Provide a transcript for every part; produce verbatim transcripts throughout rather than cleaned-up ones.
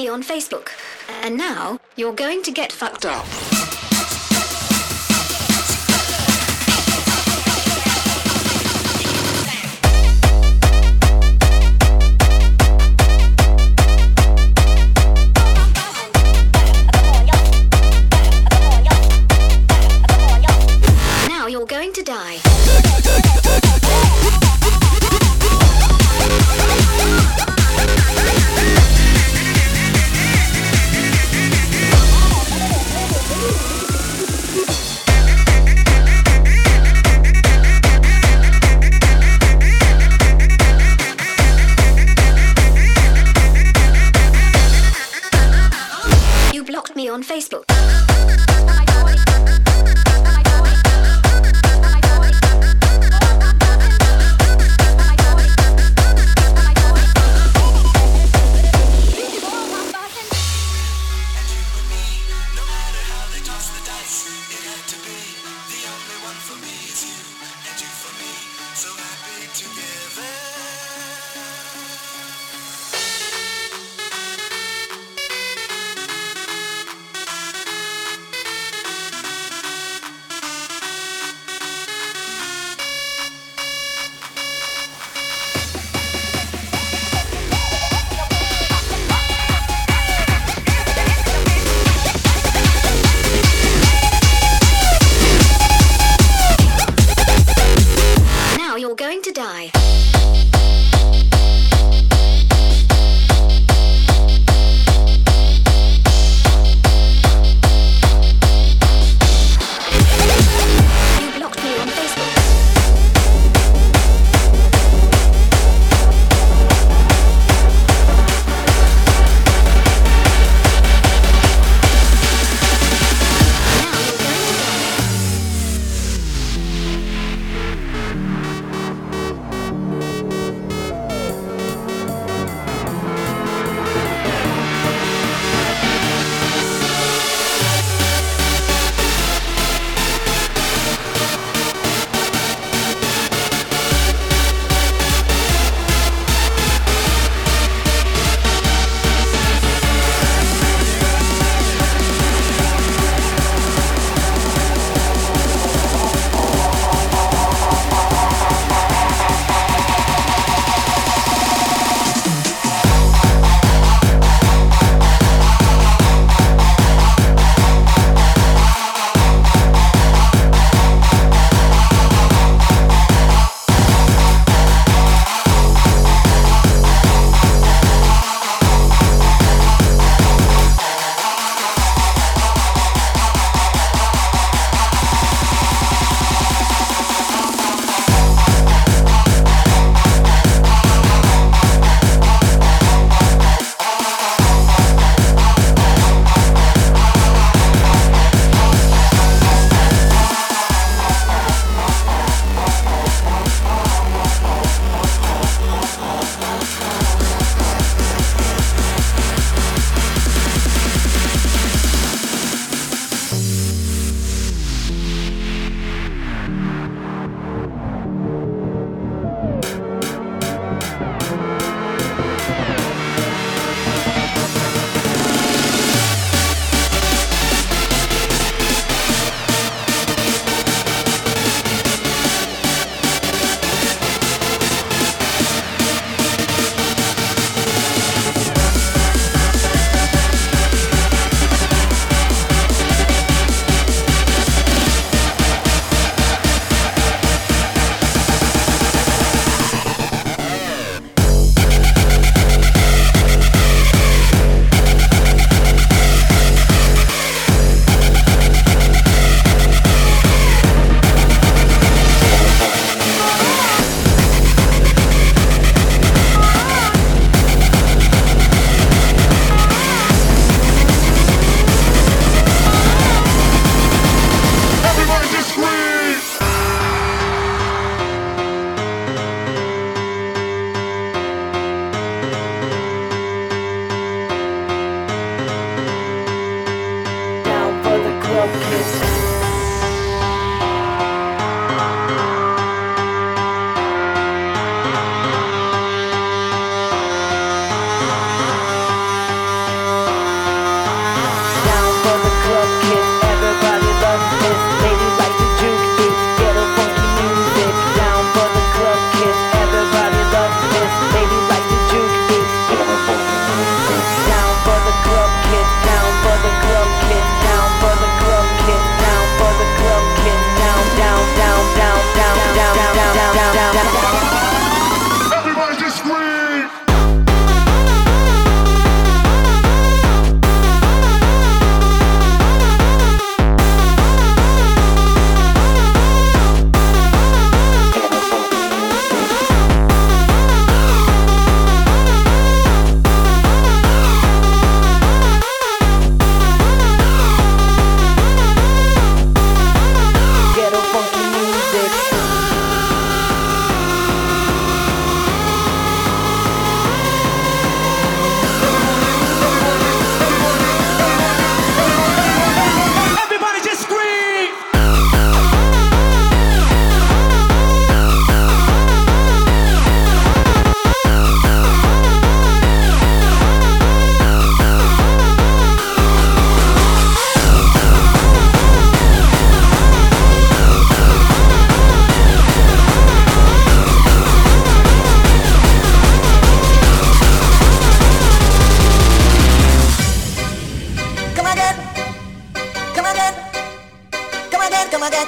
me on Facebook. And now, you're going to get fucked up. Now you're going to die. You blocked me on Facebook. Now you're going to die. You blocked me on Facebook. Now you're going to die.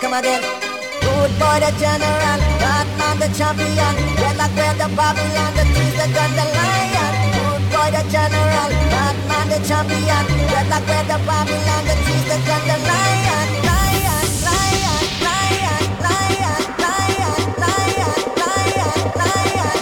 come again. Good boy the general, Batman the champion. Well like we're the Babylon, the trees the gun the lion. Good boy the general, Batman the champion. Well like we're the Babylon, the trees the gun the lion. Lion, lion, lion, lion, lion, lion, lion, lion,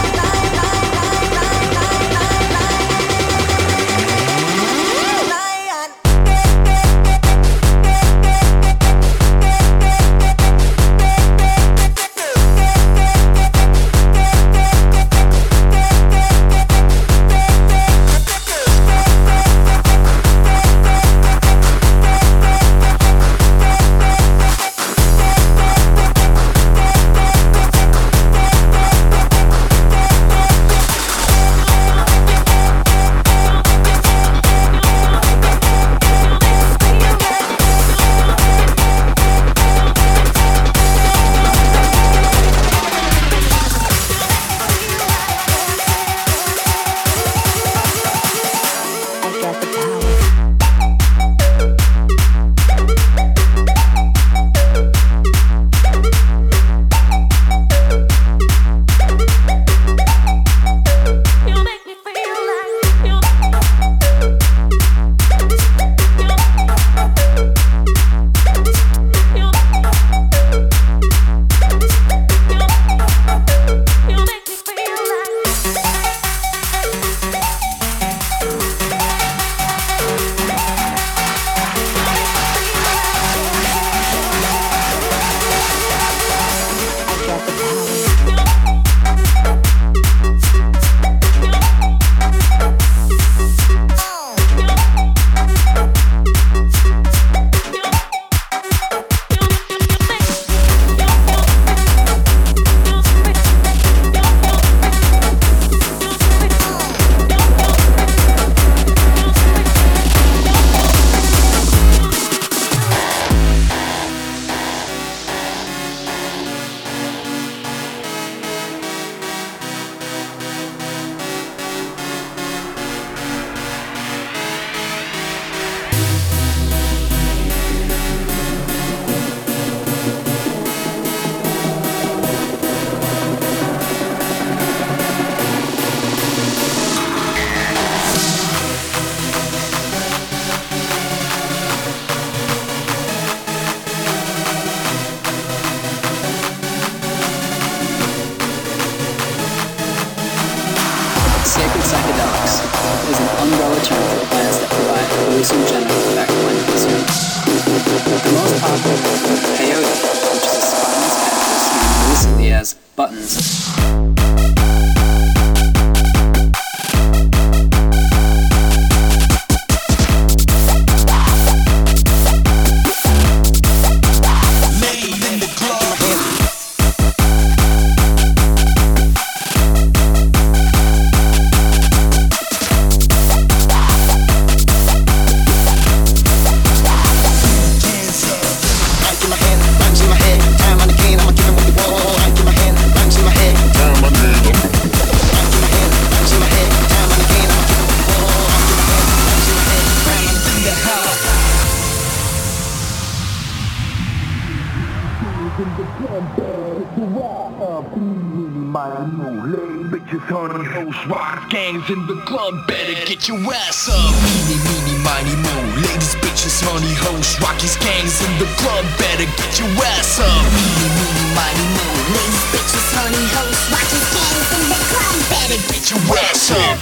honey, hoes, rock gangs in the club, better get your ass up. Meeny, meeny, miny, mo. Ladies, bitches, honey, hoes, rockies, gangs in the club, better get your ass up. Meeny, meeny, miny, mo. Ladies, bitches, honey, hoes, rockies, gangs in the club, better get your ass up.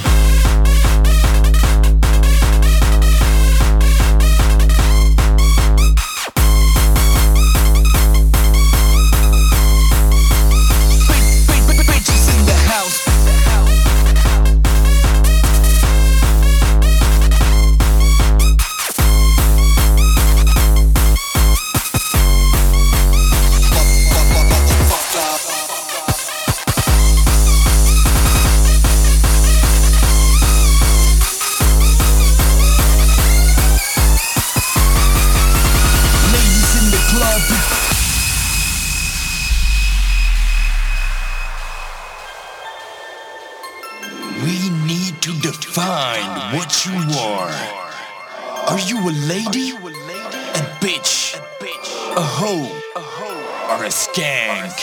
Define what you are. Are you a lady? A bitch? a hoe, or a skank.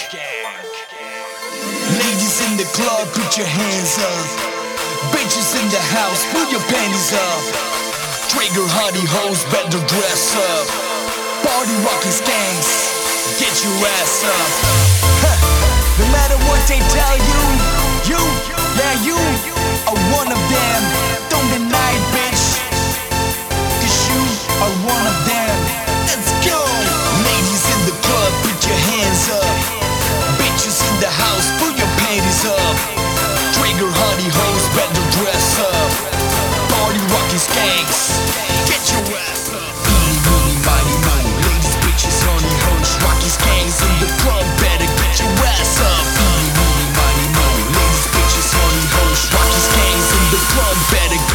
Ladies in the club, put your hands up. Bitches in the house, put your panties up. Trigger hottie hoes, better dress up. Party rockin' skanks, get your ass up. Huh. No matter what they tell you, you, yeah you, are one of them. Don't deny it, bitch, 'cause you are one of them. Let's go! Ladies in the club, put your hands up. Bitches in the house, put your panties up. Trigger honey hoes, better dress up. Party rockin' skanks, get your ass up. Eeny, meeny, miny, moe. Ladies, bitches, honey hoes, rockin' skanks in the club, better get your ass up. Eeny, meeny, miny, moe. Ladies, bitches, honey hoes, rockin' skanks in the club, better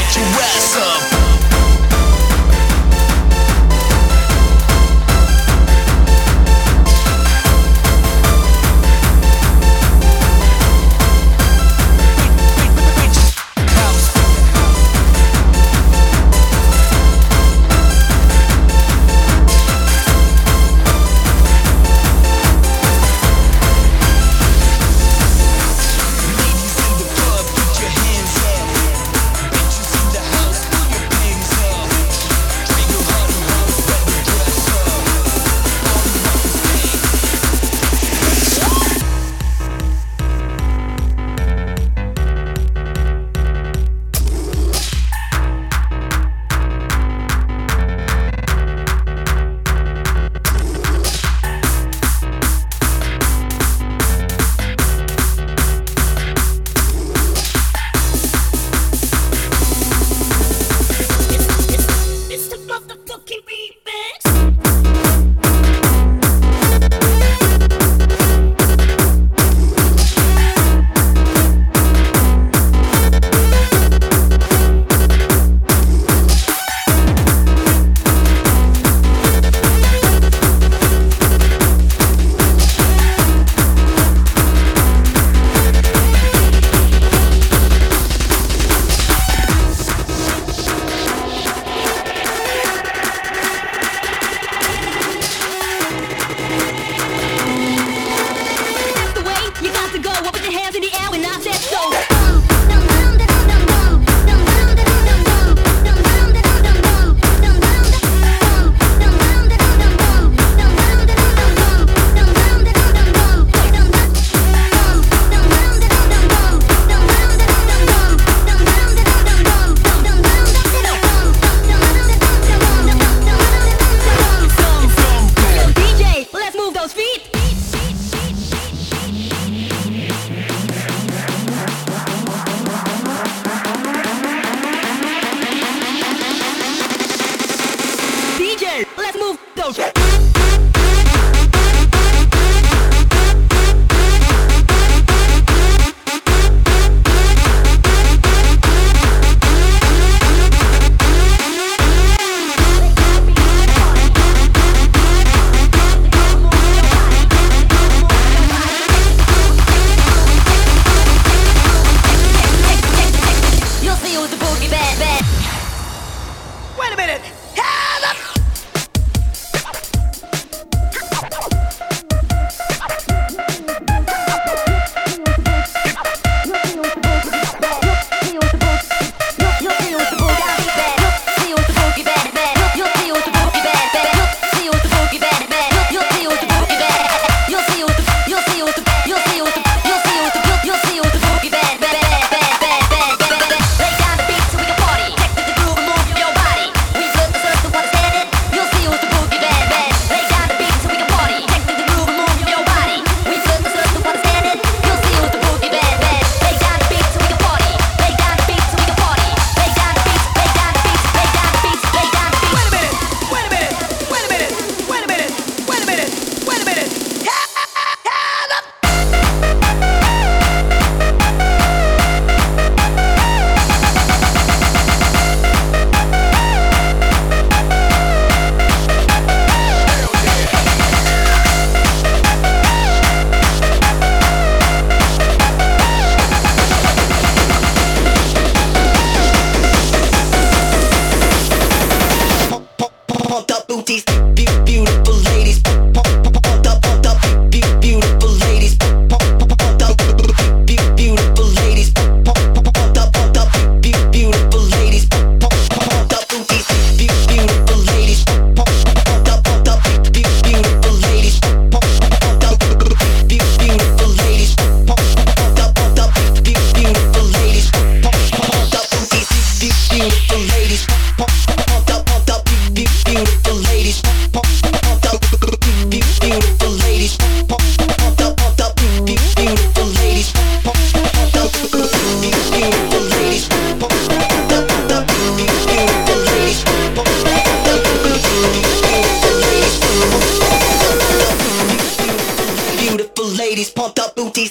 beautiful ladies, pumped up booties.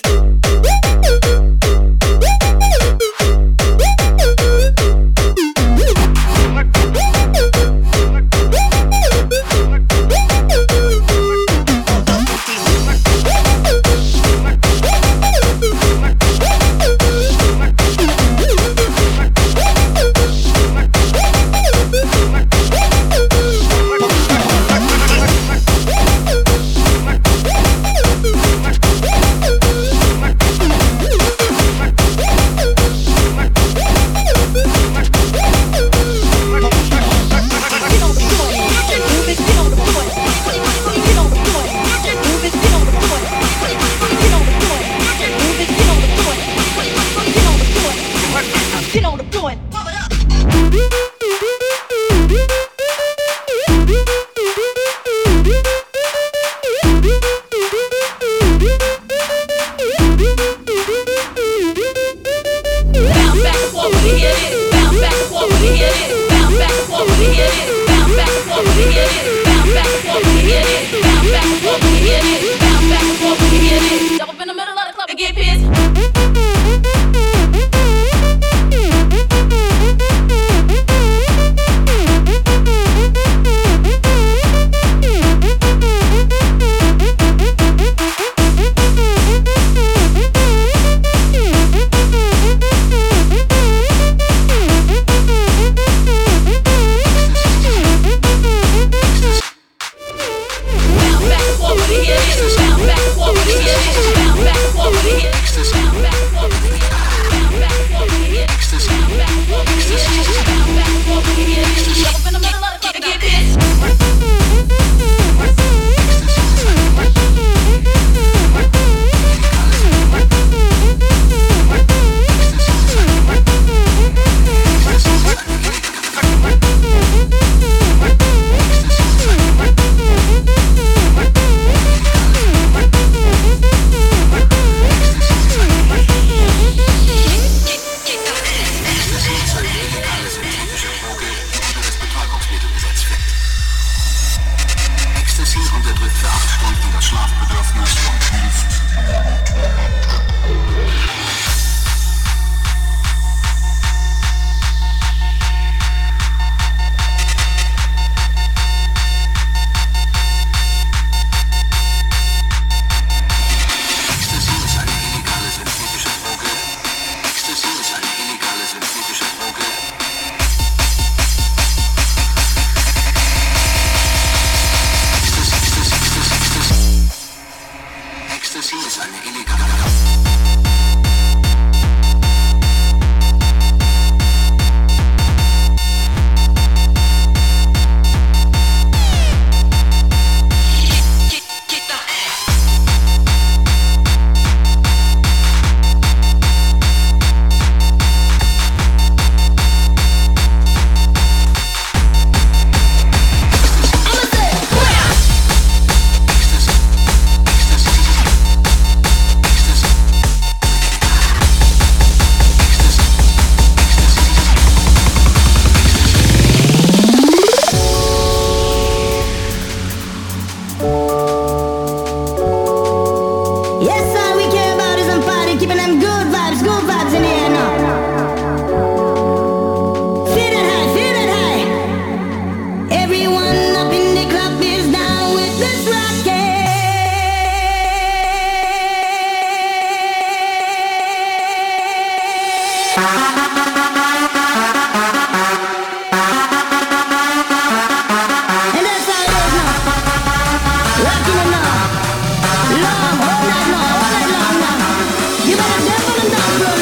Long, all night long, all night long now. You better jump on the dance floor.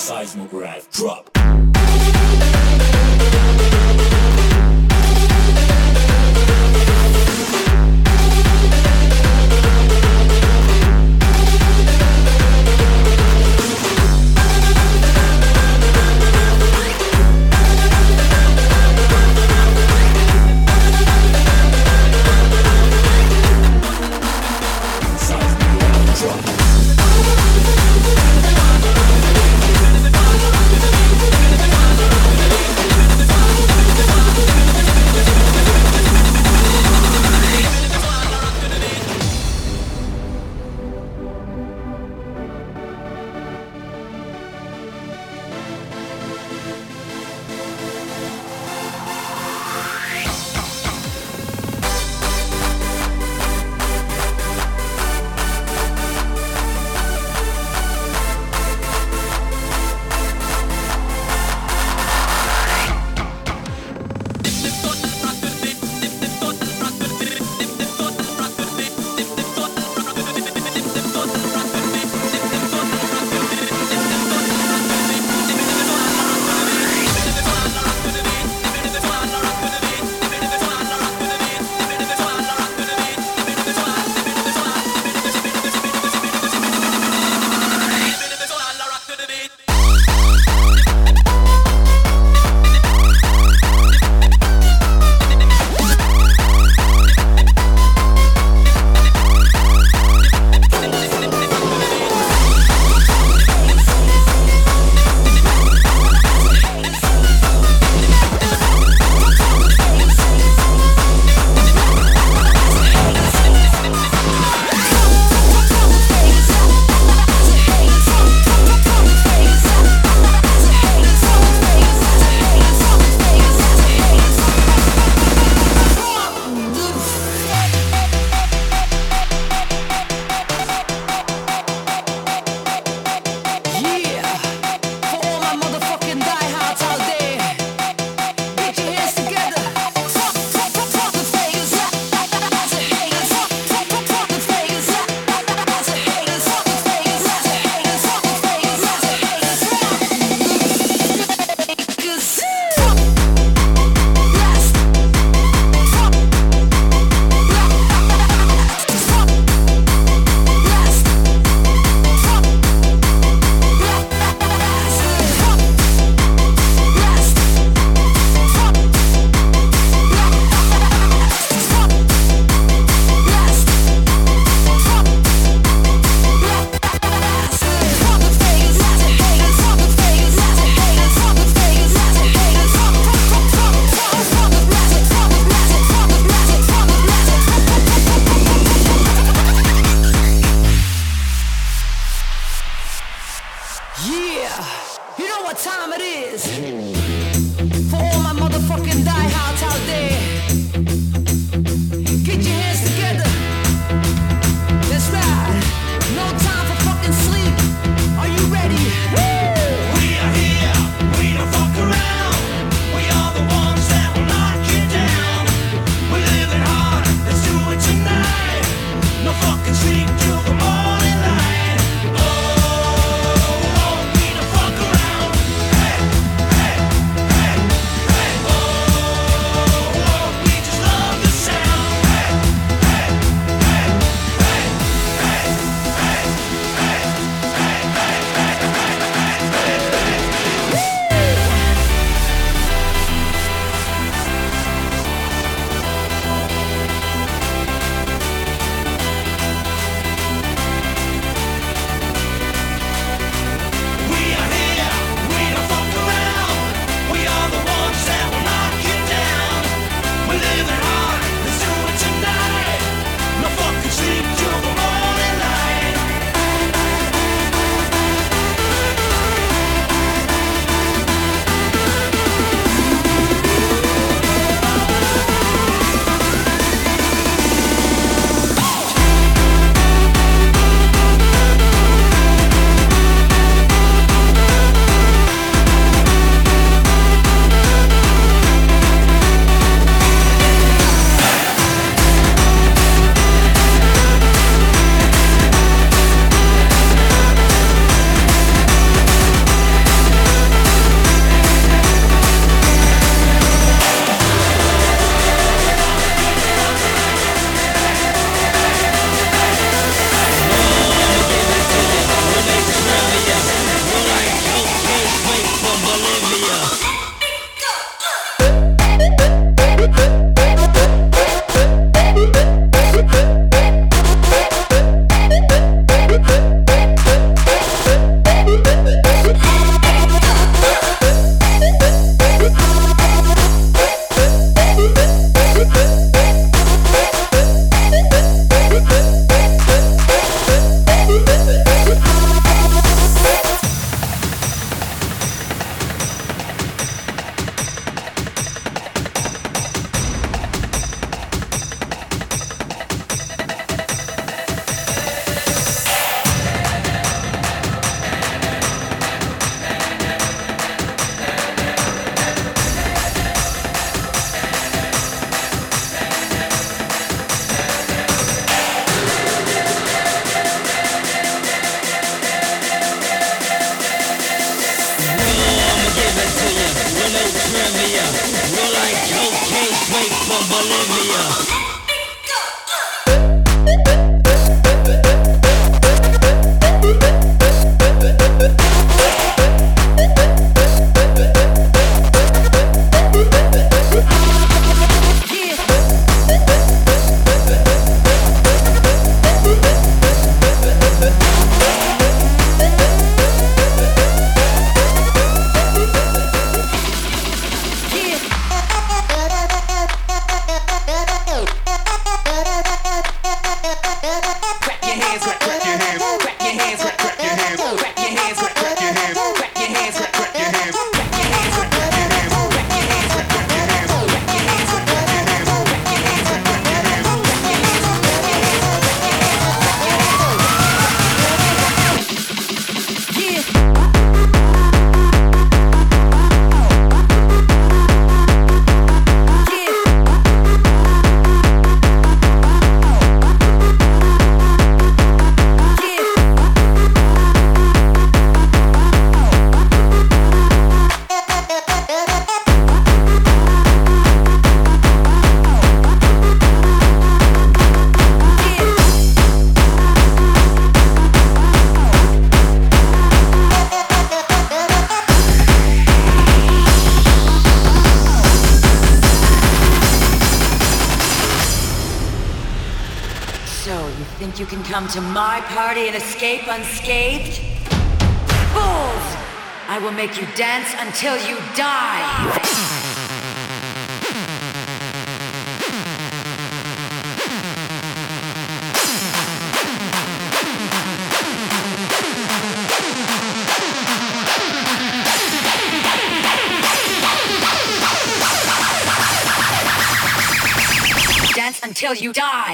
Seismograph drop. you can come to my party and escape unscathed? Fools! I will make you dance until you die! Dance until you die!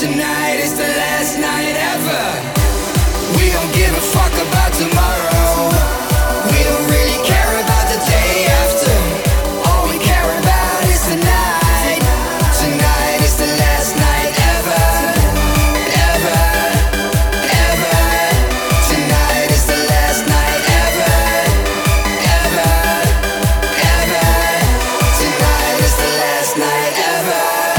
Tonight is the last night ever. We don't give a fuck about tomorrow. We don't really care about the day after. All we care about is tonight. Tonight is the last night ever. Ever, ever. Tonight is the last night ever. Ever, ever. Tonight is the last night ever.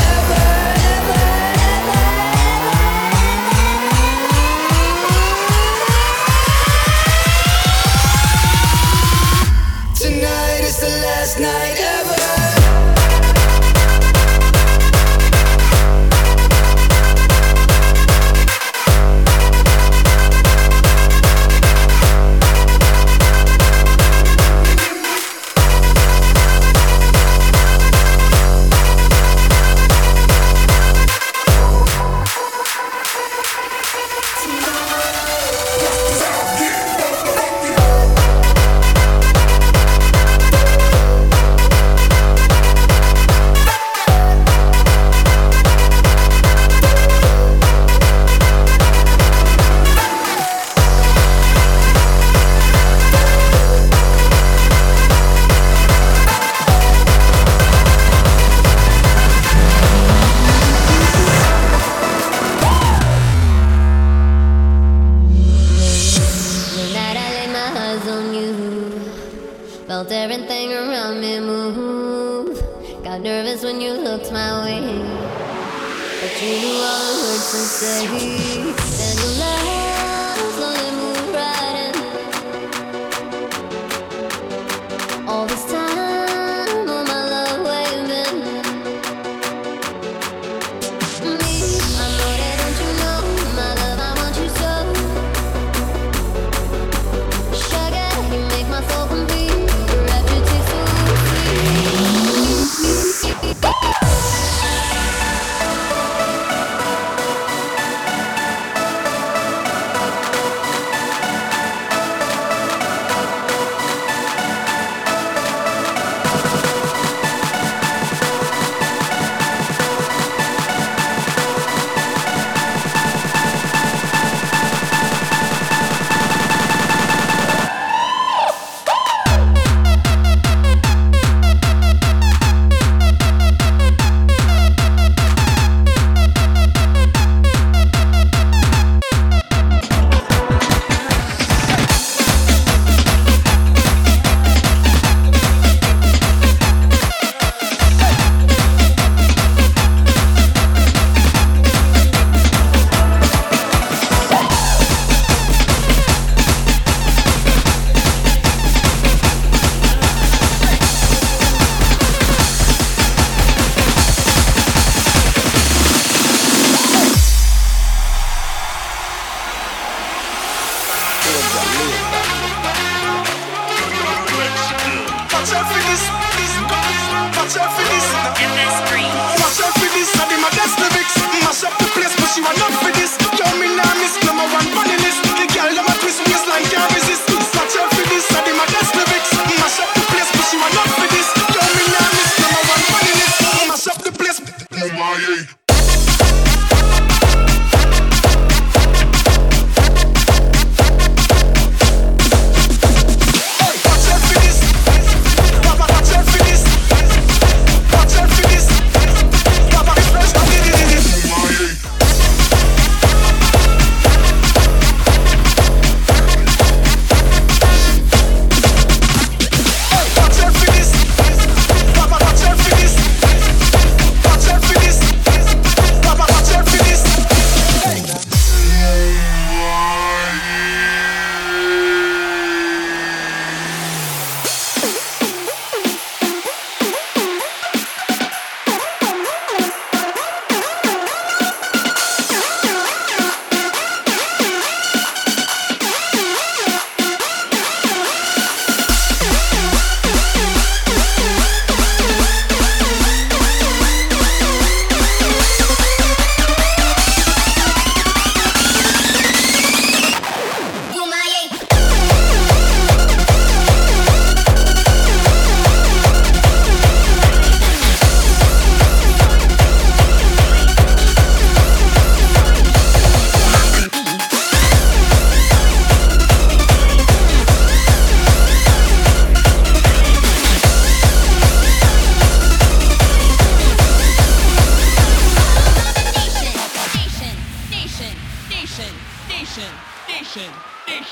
Tonight is the last night ever. Felt everything around me move. Got nervous when you looked my way, but you knew all the words to say. Then your love slowly moved right in. All this time, all my love waving. Me, I know that, don't you know, my love, I want you so. Sugar, you make my soul complete.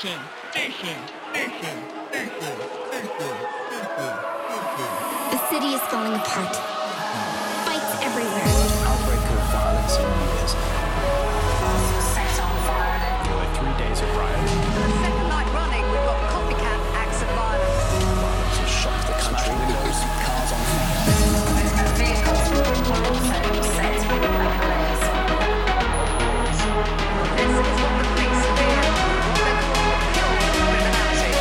nation, nation, nation, nation, nation, nation. The city is falling apart. Fights everywhere. Outbreak of violence in years. Set on fire. There were three days of rioting. For the second night running, we've got copycat acts of violence. Violence has shocked the country. Cars on fire. Vehicles were also set ablaze. This is what the police fear. What they call pure criminality.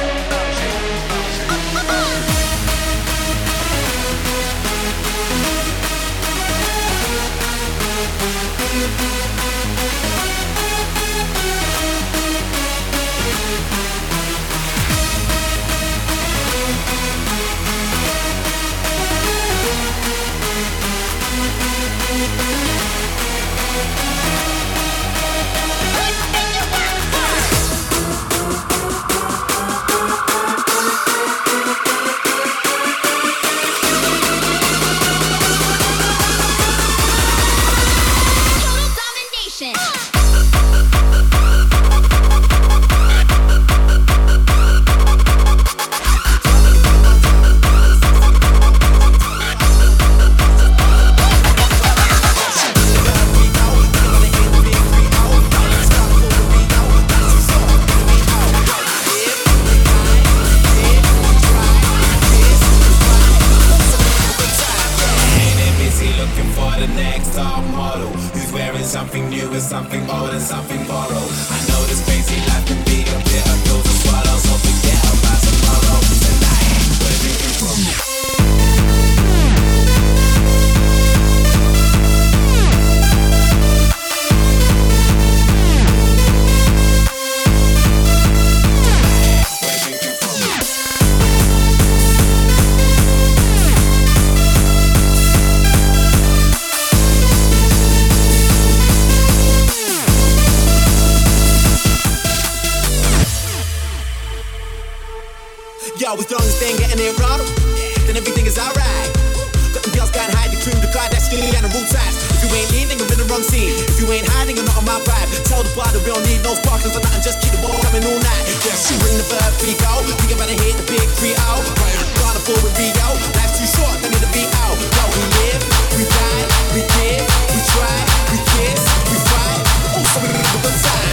Yo, we throwing this thing, getting it wrong, then everything is alright. Got them girls can't hide, the cream, the crowd, that's skinny and the root ties. If you ain't lean, then you're in the wrong scene. If you ain't hiding, you're not on my vibe. Tell the bar that we don't need no sparklers or nothing, just keep the ball coming all night. Yeah, she bring the verb, we go. We about to hit the big three oh. Gonna pull with Rio, life's too short, they need to be out. Yo, we live, we die, we give, we try, we kiss, we fight. Oh, so we need a good time.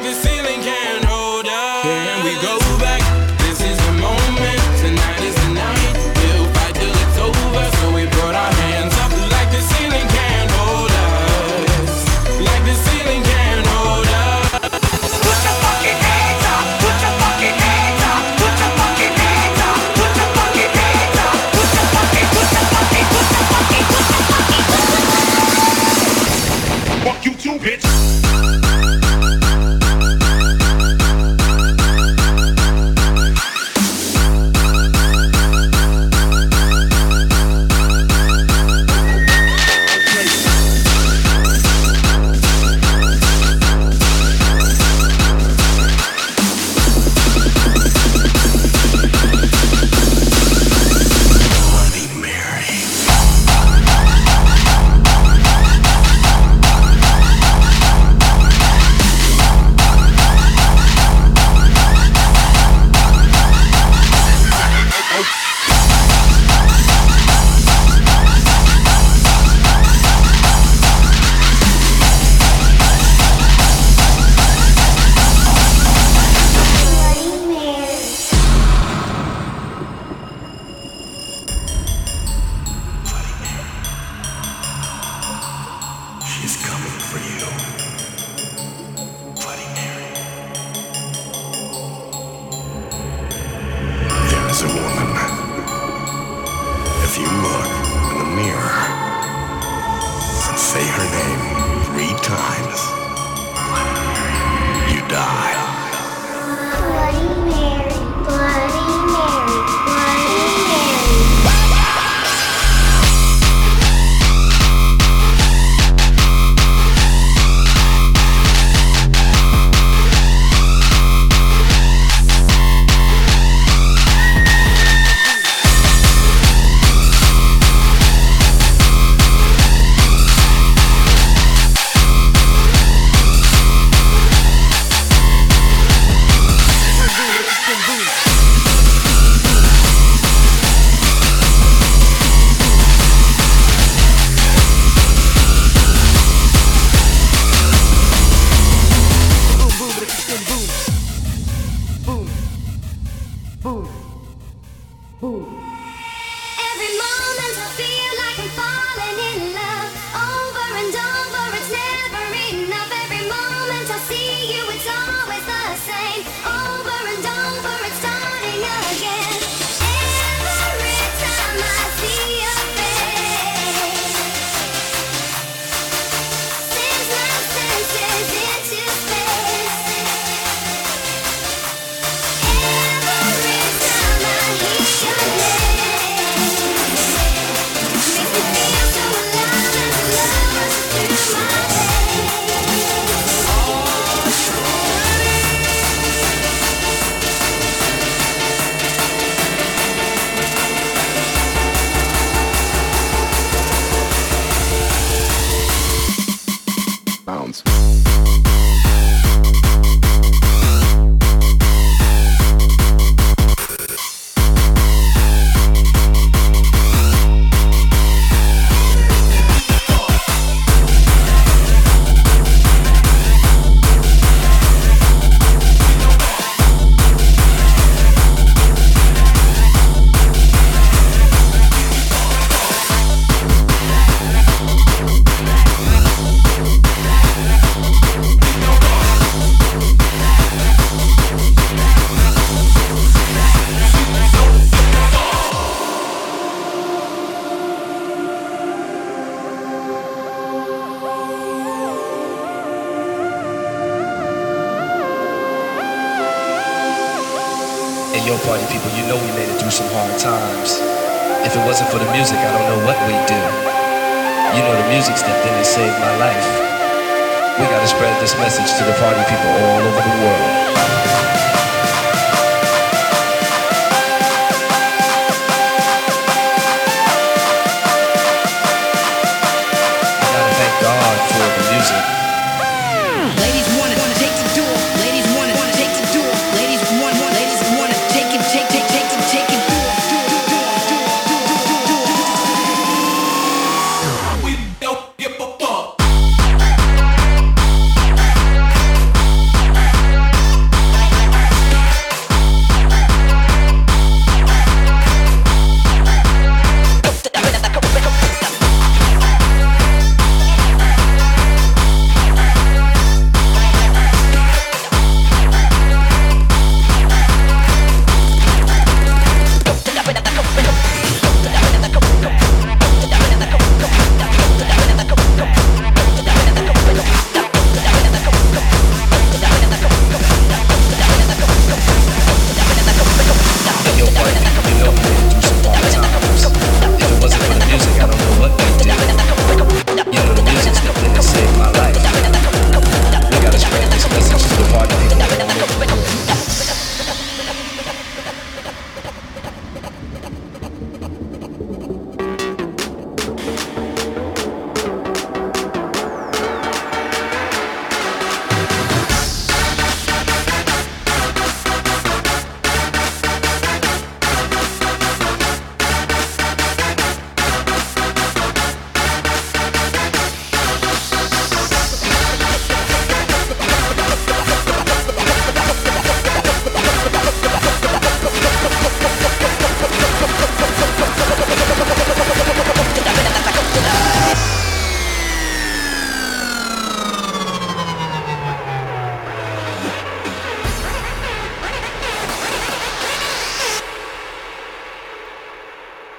the ceiling can't hold us. Can we go back? This is the moment. Tonight is the night. We'll fight till it's over. So we put our hands up like the ceiling can't hold us. Like the ceiling can't hold us. Put your fucking hands up. Put your fucking hands up. Put your fucking hands up. Put your fucking hands up. Put your fucking, put your fucking, put your fucking, put your fucking. Fuck you too, bitch. Yo, party people, you know we made it through some hard times. If it wasn't for the music, I don't know what we'd do. You know the music stepped in and saved my life. We gotta spread this message to the party people all over the world. God for the music. Ladies wanna wanna take the door. Ladies wanna wanna take the door. Ladies want want ladies wanna take it take take take it take it door door door door door door. We don't give a fuck.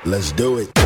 Let's do it.